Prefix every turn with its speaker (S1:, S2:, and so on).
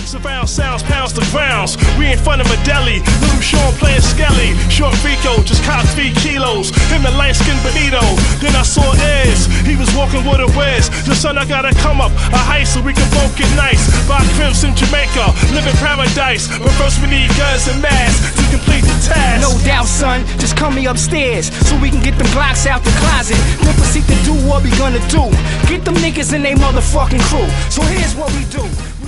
S1: Surround sounds, pounds to grounds. We in front of a deli. Little Sean playing Skelly. Short Rico, just copped 3 kilos. Him and light skinned Benito. Then I saw Ez. He was walking with a whiz. The son, I gotta come up a height so we can both get nice. Buy cribs in Jamaica, live in paradise. But first we need guns and masks to complete the task.
S2: No doubt, son, just come me upstairs so we can get them Glocks out the closet. Then proceed to do what we gonna do. Get them niggas in they motherfucking crew. So here's what we do.